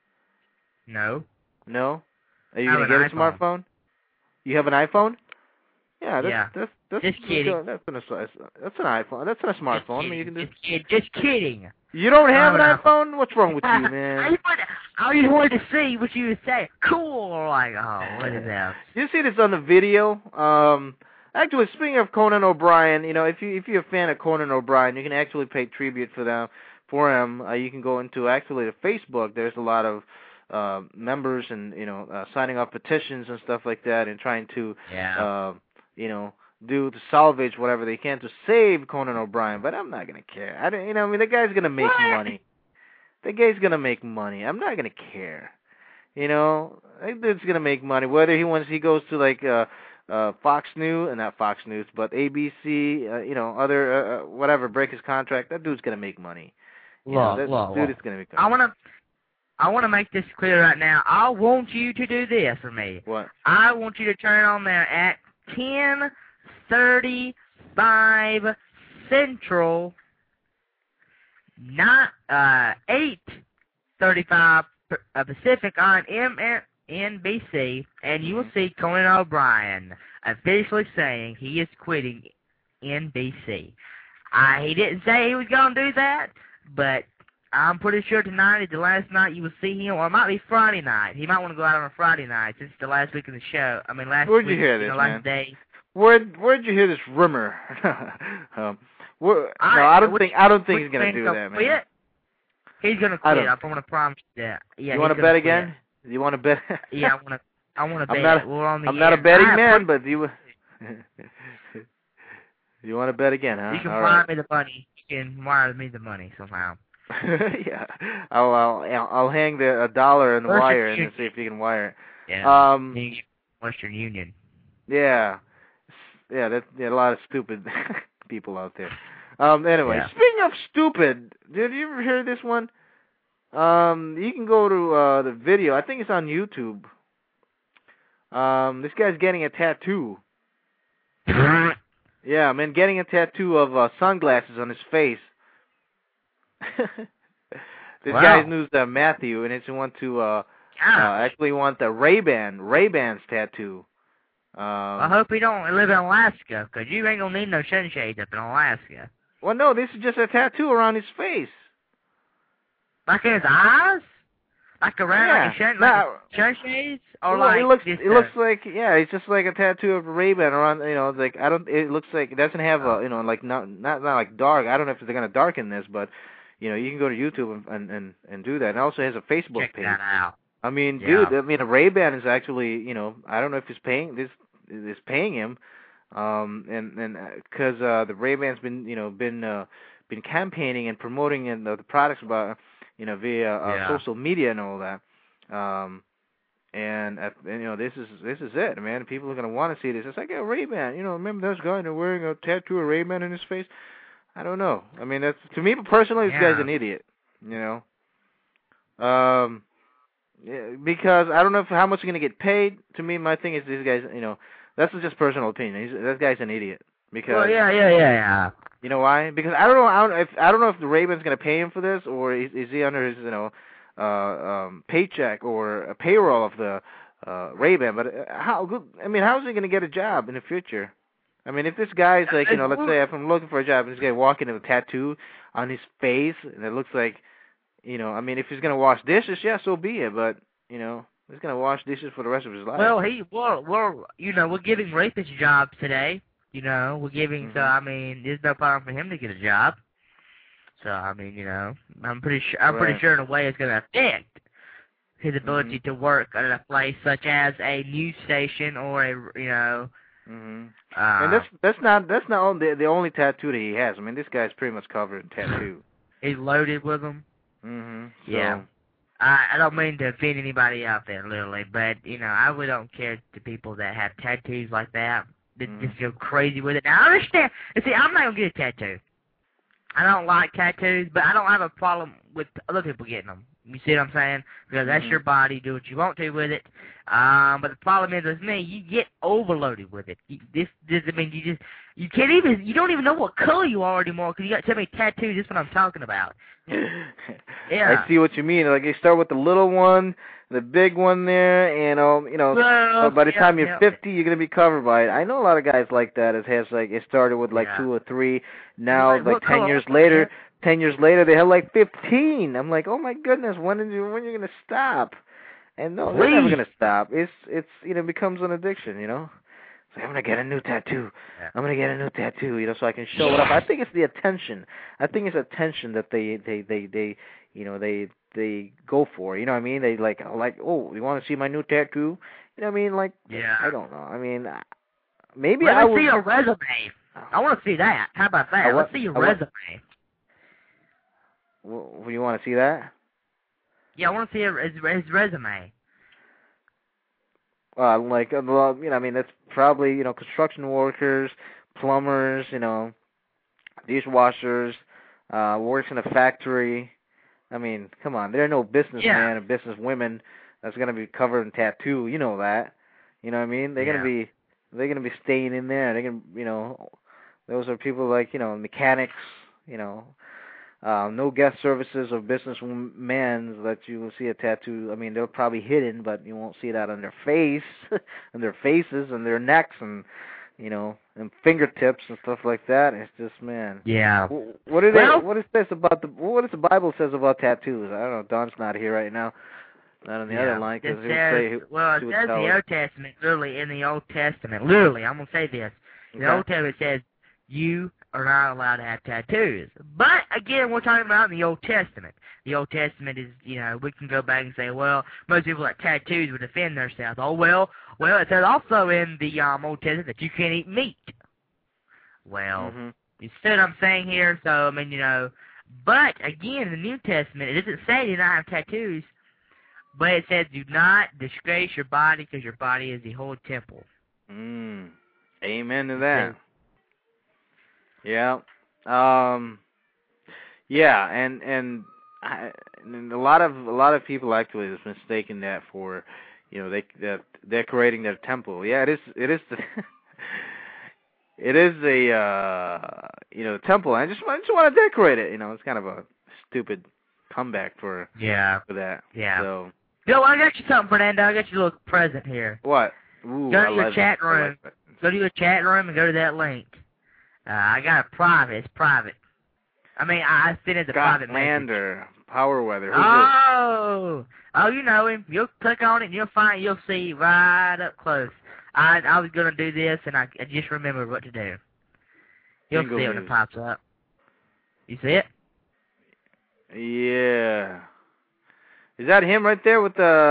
No. No. Are you I gonna have an get a iPhone. smartphone? You have an iPhone? Yeah. That's Yeah. that's that's Just that's, kidding. a- that's an that's an iPhone. That's not a smartphone. I mean, you can Just, just. kid, just kidding. You don't have I an don't iPhone? What's wrong with you, I man? just, wanted, I just wanted to see what you would say. Cool. Like, oh, what is that? You see this on the video. Um, actually, speaking of Conan O'Brien, you know, if you if you're a fan of Conan O'Brien, you can actually pay tribute for them for him. Uh, you can go into actually the Facebook. There's a lot of uh, members and you know uh, signing up petitions and stuff like that, and trying to Yeah. uh, you know do to salvage whatever they can to save Conan O'Brien. But I'm not gonna care. I don't, you know, I mean, the guy's gonna make What? money. The guy's gonna make money. I'm not gonna care. You know, that dude's gonna make money. Whether he wants, he goes to like uh, uh, Fox News, and not Fox News, but A B C, uh, you know, other uh, whatever, break his contract. That dude's gonna make money. You know, Look, that look, dude look. is gonna make I money. want to I want to make this clear right now. I want you to do this for me. What? I want you to turn on there at ten thirty-five Central, not uh eight thirty-five uh, Pacific on M N B C, and you will see Conan O'Brien officially saying he is quitting N B C. Uh, he didn't say he was going to do that, but I'm pretty sure tonight is the last night you will see him, or it might be Friday night. He might want to go out on a Friday night since it's the last week of the show. I mean, last Where'd week, you hear you this, know, man? last day. Where where'd you hear this rumor? um, where, I, no, I don't which, think I don't think which he's gonna man's do gonna that, man. quit? He's gonna I quit. don't- I'm gonna promise you that. Yeah, you want he's to gonna bet quit. again? You want to bet? Yeah, I want to. I want to bet. I'm not. We're on the I'm not a air. betting I man, appre- but you. You want to bet again, huh? You can All wire right. me the money. You can wire me the money somehow. yeah, I'll, I'll I'll hang the a dollar in the Western wire and Union. see if you can wire it. Yeah. Um. Western Union. Yeah. Yeah. That's yeah, a lot of stupid people out there. Um. Anyway, Yeah. speaking of stupid, did you ever hear this one? Um. You can go to uh the video. I think it's on YouTube. Um. This guy's getting a tattoo. Yeah, man, getting a tattoo of uh, sunglasses on his face. This Wow. guy's name's uh, Matthew, and it's want to uh, uh actually want the Ray-Ban Ray-Bans tattoo. Um, I hope he don't live in Alaska, because you ain't gonna need no sunshades up in Alaska. Well, no, this is just a tattoo around his face. Like in his eyes? Like around Yeah. like a sun, Nah. like sunshades? Or Well, like it looks just it looks like yeah, it's just like a tattoo of a Ray-Ban around. You know, like I don't. It looks like it doesn't have a you know like not not not like dark. I don't know if they're gonna darken this, but you know you can go to YouTube and and and, and do that. And it also has a Facebook check page. that out. I mean, Yeah. dude, I mean, a Ray-Ban is actually, you know, I don't know if he's paying this is paying him, um, and and because uh, the Ray-Ban's been, you know, been uh, been campaigning and promoting and the, the products about, you know, via uh, Yeah. social media and all that, um, and, uh, and you know, this is this is it, man. People are gonna want to see this. It's like a Ray-Ban, you know. Remember those guys that are wearing a tattoo of Ray-Ban in his face? I don't know. I mean, that's to me personally, this Yeah. guy's an idiot, you know. Um. Yeah, because I don't know if, how much he's gonna get paid. To me, my thing is this guy's, you know, that's just personal opinion. He's, that guy's an idiot. Because Well, yeah, yeah, yeah, yeah. you know why? Because I don't know. I don't if I don't know if the Ray-Ban's gonna pay him for this, or is, is he under his, you know, uh, um, paycheck or a payroll of the uh, Ray-Ban? But uh, how good? I mean, how is he gonna get a job in the future? I mean, if this guy's like, you know, let's say if I'm looking for a job, and this guy walking with a tattoo on his face, and it looks like. You know, I mean, if he's gonna wash dishes, yeah, so be it. But you know, he's gonna wash dishes for the rest of his life. Well, he, well, well, you know, we're giving rapists jobs today. You know, we're giving. Mm-hmm. So I mean, there's no problem for him to get a job. So I mean, you know, I'm pretty sure. I'm Right. pretty sure in a way it's gonna affect his ability Mm-hmm. to work at a place such as a news station or a, you know. Mm-hmm. Uh, and that's that's not that's not only the, the only tattoo that he has. I mean, this guy's pretty much covered in tattoo. He's loaded with them. Mm-hmm. So, Yeah. I, I don't mean to offend anybody out there, literally, but, you know, I really don't care to people that have tattoos like that, that Mm. just go crazy with it. Now, I understand. And see, I'm not going to get a tattoo. I don't like tattoos, but I don't have a problem with other people getting them. You see what I'm saying? Because that's Mhm. your body. Do what you want to with it. Um, but the problem is with me, you get overloaded with it. You, this, this, I mean, you just, you can't even, you don't even know what color you are anymore because you got so many tattoos. That's what I'm talking about. Yeah. I see what you mean. Like you start with the little one, the big one there, and um, you know, Well, but by the yeah, time you're yeah. fifty, you're gonna be covered by it. I know a lot of guys like that. It has like it started with like Yeah. two or three. Now, Like, like, what ten color? years later, ten years later, they have like fifteen. I'm like, oh my goodness, when are you when are you gonna stop? And no, they're never Please. gonna stop. It's it's you know becomes an addiction. You know. It's like, I'm gonna get a new tattoo. Yeah. I'm gonna get a new tattoo. You know, so I can show it off. I think it's the attention. I think it's attention that they they they they you know they they go for. You know what I mean? They like like oh, you want to see my new tattoo? You know what I mean? Like Yeah. I don't know. I mean uh, maybe Let I me would. see a resume. I want to see that. How about that? I wa- Let's see your I wa- resume. Well, you want to see that? Yeah, I want to see his, his resume. Uh, like uh, well, you know, I mean, that's probably you know construction workers, plumbers, you know, dishwashers, uh, works in a factory. I mean, come on, there are no businessmen Yeah. and businesswomen that's gonna be covered in tattoo. You know that. You know what I mean? They're gonna Yeah. be they're gonna be staying in there. They're gonna you know, those are people like you know mechanics. You know. Uh, no guest services or businessmen that you will see a tattoo. I mean, they're probably hidden, but you won't see that on their face, on their faces, and their necks, and you know, and fingertips and stuff like that. It's just man. Yeah. Wh- What is Well- it? What is this about the? What does the Bible says about tattoos? I don't know. Don's not here right now. Not on the Yeah. other line It because he would says, say. well, it he would says tell the us. Old Testament, literally, in the Old Testament, literally, I'm going to say this. The Okay. Old Testament says, you are not allowed to have tattoos. But, again, we're talking about in the Old Testament. The Old Testament is, you know, we can go back and say, well, most people that tattoos would defend themselves. Oh, well, well, it says also in the um, Old Testament that you can't eat meat. Well, Mhm. you see what I'm saying here? So, I mean, you know, But, again, in the New Testament, it doesn't say do not have tattoos, but it says do not disgrace your body because your body is the holy temple. Mm. Amen to that. Yeah. Um. Yeah, and and, I, and a lot of a lot of people actually is mistaken that for, you know, they that decorating their temple. Yeah, it is. It is. The it is a uh, you know, temple. I just I just want to decorate it. You know, it's kind of a stupid comeback for yeah for that. Yeah. So. Yo, I got you something, Fernando. I got you a little present here. What? Ooh, go to I your like chat it. room. Like go to your chat room and go to that link. Uh, I got a private. It's private. I mean, I, I sent it as a Scott private Lander, message. Power Weather. Who's oh, this? oh, you know him. You'll click on it and you'll find. You'll see right up close. I I was gonna do this and I, I just remembered what to do. You'll Jingle see it when it music. pops up. You see it? Yeah. Is that him right there with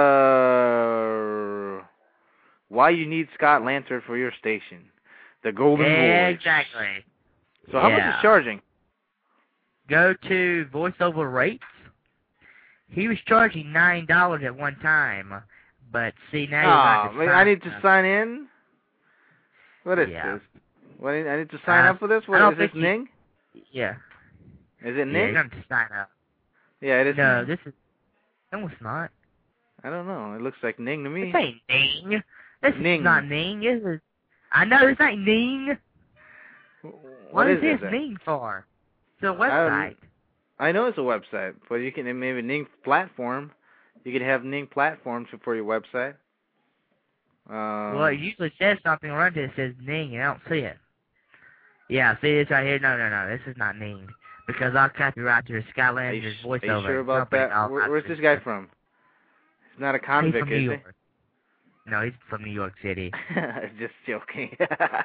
the why you need Scott Lantern for your station? The Golden yeah, Voice. Exactly. So how yeah. much is charging? Go to voiceover rates. He was charging nine dollars at one time, but see now Oh, you're going to I need to sign in? What is yeah. this? What, I need to sign uh, up for this? I What don't is this, think you, Ning? Yeah. Is it Yeah, Ning? you're going to sign up. Yeah, it is No, Ning. this is... No, it's not. I don't know. It looks like Ning to me. This ain't Ning. This Ning. is not Ning. This is... I know this ain't Ning. What, what is is this it, Ning for? It's a website. I, I know it's a website, but you can maybe Ning platform. You could have Ning platforms for your website. Um, well, it usually says something around it that says Ning, and I don't see it. Yeah, see this right here? No, no, no. This is not Ning. Because I'll copyright to Skylander's voiceover. Are you sure about company, that? Where, where's this guy from? He's not a convict, he's from is New he? York. No, he's from New York City. Just joking.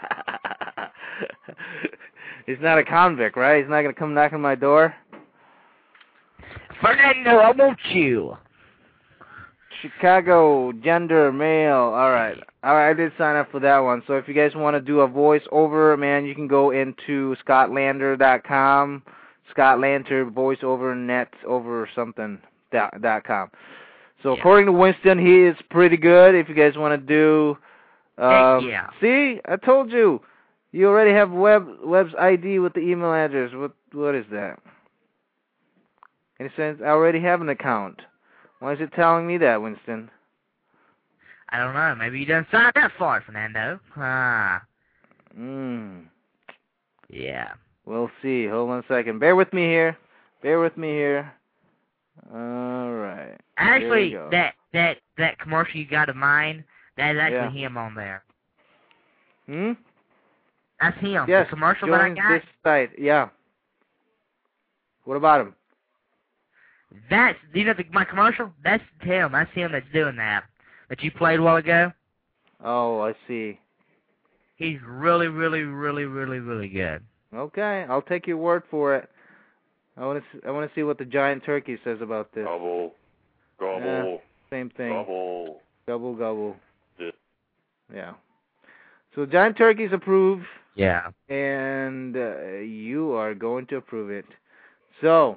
He's not a convict, right? He's not going to come knocking on my door? Fernando, I want you. Chicago, gender, male. All right. All right, I did sign up for that one. So if you guys want to do a voice over, man, you can go into scott lander dot com, Scott Lander, voice over net over something dot, dot com. So yeah. according to Winston, he is pretty good. If you guys want to do, um, Heck yeah. See, I told you, you already have web web's I D with the email address. What what is that? And it says I already have an account. Why is it telling me that, Winston? I don't know. Maybe you done signed up for it, Fernando. Ah. Hmm. Yeah. We'll see. Hold on a second. Bear with me here. Bear with me here. All right. Actually, that that that commercial you got of mine, that is actually yeah. him on there. Hmm? That's him. Yes, the commercial that I join got. this site. Yeah. What about him? That's, you know, the, my commercial? That's him. That's him that's doing that. That you played a while ago. Oh, I see. He's really, really, really, really, really good. Okay, I'll take your word for it. I want to. I want to see what the giant turkey says about this. Gobble, gobble. Yeah, same thing. Gobble. Gobble, gobble. This. Yeah. So giant turkey's approved. Yeah. And uh, you are going to approve it. So,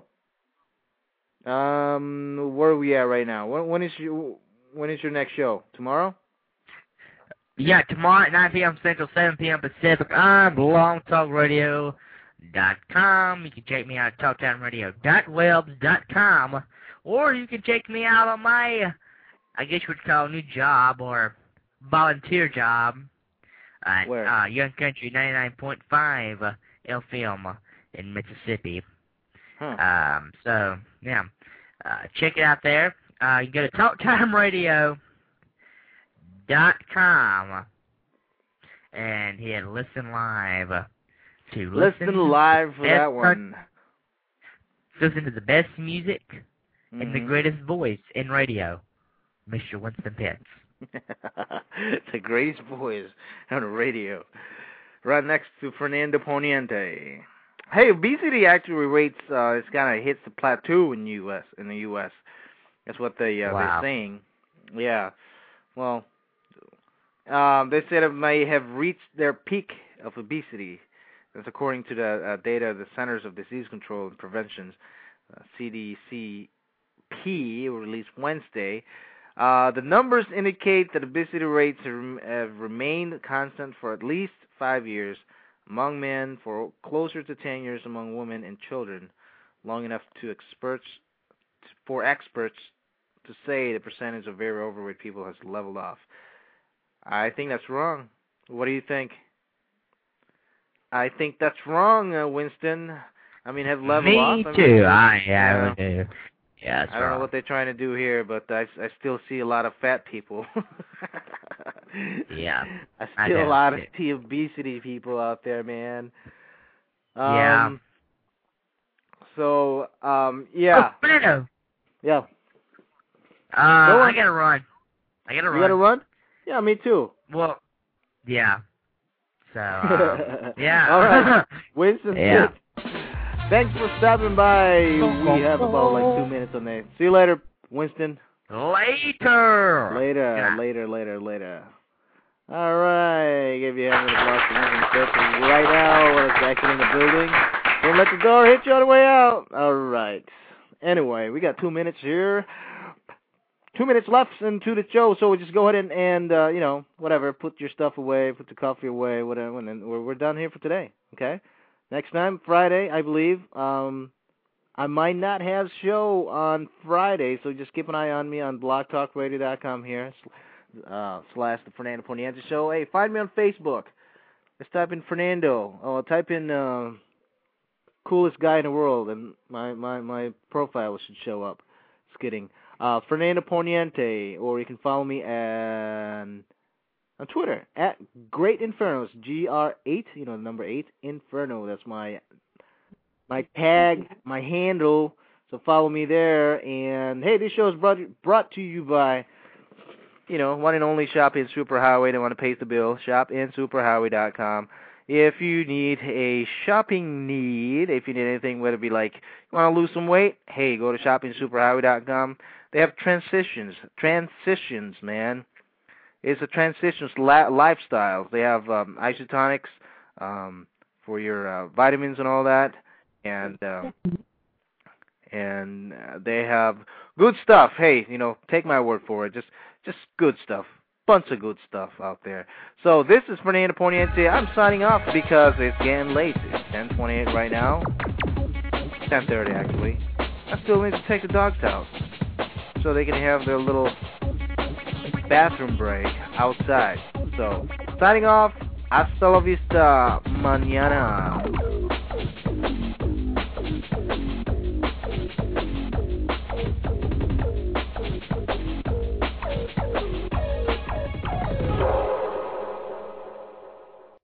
um, where are we at right now? When, when is your when is your next show? Tomorrow? Yeah, tomorrow at nine p.m. Central, seven p.m. Pacific on blog talk radio dot com. You can check me out at talk time radio dot webs dot com, or you can check me out on my, I guess you would call a new job or volunteer job at Where? Uh, Young Country ninety-nine point five uh, F M in Mississippi. Huh. Um, so, yeah, uh, check it out there. Uh, you can go to talk time radio dot com and hit listen live to listen, listen live for best that one. Listen to the best music mm-hmm. and the greatest voice in radio, Mister Winston Pitts. The greatest voice on the radio, right next to Fernando Poniente. Hey, obesity actually rates uh, it's kind of hits the plateau in U S in the U S. That's what they uh, wow. they're saying. Yeah. Well, um, they said it may have reached their peak of obesity that's according to the uh, data of the Centers of Disease Control and Prevention, uh, C D C P, released Wednesday. Uh, the numbers indicate that obesity rates have remained constant for at least five years among men, for closer to ten years among women and children, long enough to experts for experts to say the percentage of very overweight people has leveled off. I think that's wrong. What do you think? I think that's wrong, uh, Winston. I mean, have leveled Me off. I too. mean, I, I yeah. would do. Yeah, that's I don't wrong. know what they're trying to do here, but I, I still see a lot of fat people. Yeah. I I see a do. lot of the obesity people out there, man. Um, Yeah. So, um, yeah. Oh, Fernando. Yeah. Uh, Go I on. gotta run. I gotta You run. gotta run? Yeah, me too. Well, yeah. So, uh, yeah. All right. Winston, Yeah. thanks for stopping by. We have about like two minutes on there. See you later, Winston. Later. Later, Yeah. later, later, later. All right. Give you a hand with a block of Winston Pitts right now while it's exiting the building. Don't let the door hit you on the way out. All right. Anyway, we got two minutes here. Two minutes left into the show, so we'll just go ahead and, and uh, you know, whatever, put your stuff away, put the coffee away, whatever, and then we're, we're done here for today, okay? Next time, Friday, I believe. Um, I might not have show on Friday, so just keep an eye on me on blog talk radio dot com here, uh, slash the Fernando Poniente Show. Hey, find me on Facebook. Just type in Fernando. Oh, type in uh, coolest guy in the world, and my, my, my profile should show up. Just kidding. Uh, Fernando Poniente, or you can follow me on, on Twitter, at Great Infernos, G R eight, you know, the number eight, Inferno. That's my my tag, my handle, so follow me there. And, hey, this show is brought, brought to you by, you know, one and only Shop In Superhighway. They want to pay the bill, shop in superhighway dot com. If you need a shopping need, if you need anything, whether it be like, you want to lose some weight, hey, go to shop in superhighway dot com. They have transitions, transitions, man. It's a transitions la- lifestyle. They have um, isotonics um, for your uh, vitamins and all that, and uh, and uh, they have good stuff. Hey, you know, take my word for it. Just, just good stuff. Bunch of good stuff out there. So this is Fernando Poniente. I'm signing off because it's getting late. It's ten twenty-eight right now. ten thirty actually. I still need to take the dogs out so they can have their little bathroom break outside. So signing off. Hasta la vista mañana.